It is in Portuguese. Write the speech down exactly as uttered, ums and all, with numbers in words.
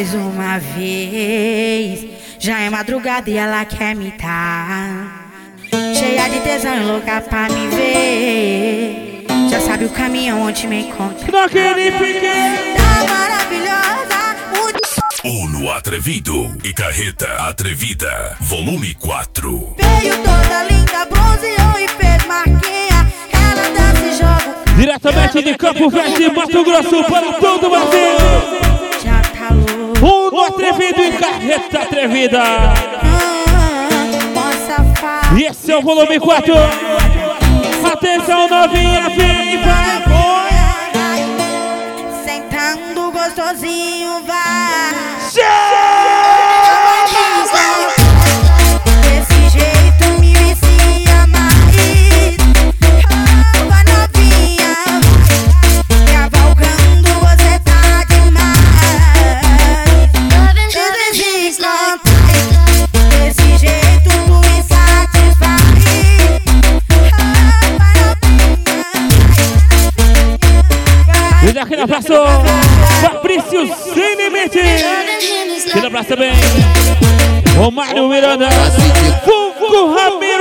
mais uma vez. Já é madrugada e ela quer me dar. Cheia de tesão e louca pra me ver. Já sabe o caminho onde me encontro. Naquele pique tá maravilhosa, muito Uno Atrevido e Carreta Atrevida, volume quatro. veio toda linda, bronzeou e fez marquinha. Ela dança e joga diretamente de Campo Verde, Mato Grosso, para todo o Brasil. já tá louco. Uno Atrevido e Carreta Atrevida. E esse é o volume quatro. Atenção, novinha, vem para fora. Sentando gostosinho, vai. Desse jeito me vicia mais. Água novinha, cavalgando, você tá demais. Desse jeito tu me satisfaz. E daquele abraço, Fabrício Sem Limite. Aquele abraço também, o Mário Miranda, Fungo Ramiro.